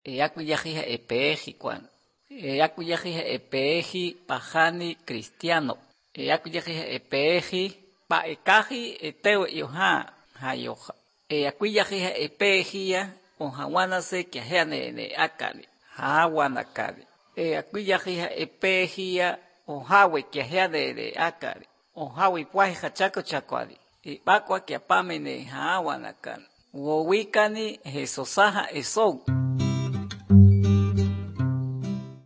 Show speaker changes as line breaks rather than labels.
Yakuyajija epeji kwan. Yakuyajija epeji pajani cristiano. Yakuyajija epeji pa ekaji eteo yoha hayoja. Yakuyajija epejia onjawanase kiajeane akali. Hawanakali. Yakuyajija epejia onjawe kiajeane akali. Onjawe puaje chaco chacuali. Bakwa kiapamene hawanakali. Wowikani jesosaja esou.